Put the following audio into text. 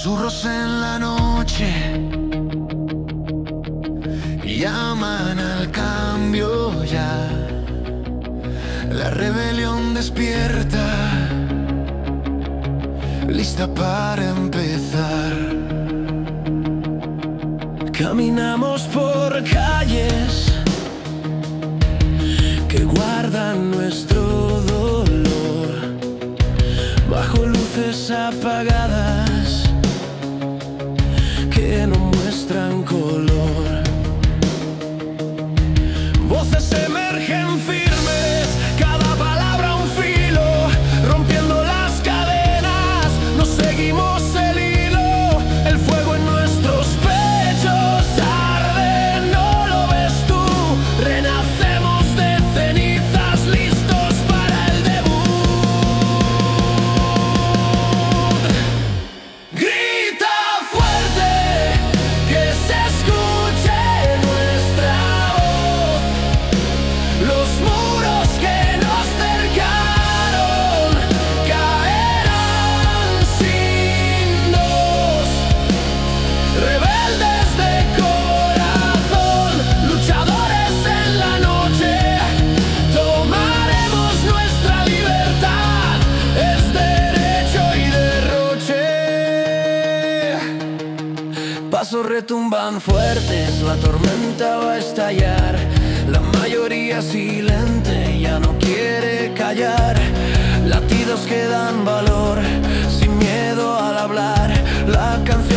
Susurros en la noche llaman al cambio ya. La rebelión despierta, lista para empezar. Caminamos por calles que guardan nuestro dolor, bajo luces apagadas que no muestran color. Voces emergen firmes, cada palabra un filo, rompiendo las cadenas, nos seguimos el hilo. El fuego en nuestros pechos arde, ¿no lo ves tú? Renacemos de cenizas, listos para el debut. Grita fuerte, que se escuche nuestra voz. Los muros que nos cercaron caerán sin dos. Rebeldes de corazón, luchadores en la noche, tomaremos nuestra libertad, es derecho y derroche. Pasos retumban fuertes, la tormenta va a estallar. La mayoría silente ya no quiere callar. Latidos que dan valor, sin miedo al hablar. La canción